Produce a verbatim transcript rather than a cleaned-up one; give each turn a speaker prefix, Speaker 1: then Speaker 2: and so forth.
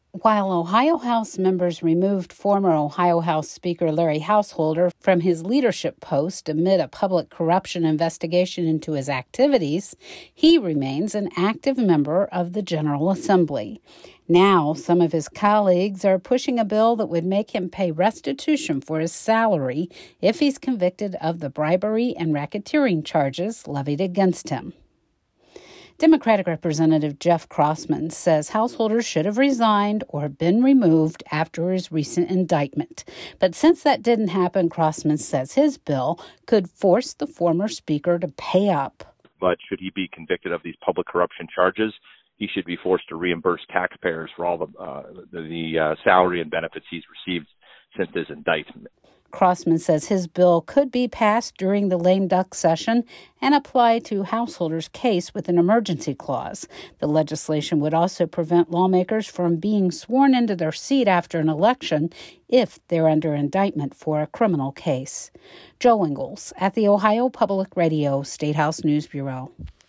Speaker 1: While Ohio House members removed former Ohio House Speaker Larry Householder from his leadership post amid a public corruption investigation into his activities, he remains an active member of the General Assembly. Now, some of his colleagues are pushing a bill that would make him pay restitution for his salary if he's convicted of the bribery and racketeering charges levied against him. Democratic Representative Jeff Crossman says Householder should have resigned or been removed after his recent indictment. But since that didn't happen, Crossman says his bill could force the former speaker to pay up.
Speaker 2: But should he be convicted of these public corruption charges, he should be forced to reimburse taxpayers for all the, uh, the, the uh, salary and benefits he's received since his indictment.
Speaker 1: Crossman says his bill could be passed during the lame duck session and apply to Householder's case with an emergency clause. The legislation would also prevent lawmakers from being sworn into their seat after an election if they're under indictment for a criminal case. Joe Ingles at the Ohio Public Radio State House News Bureau.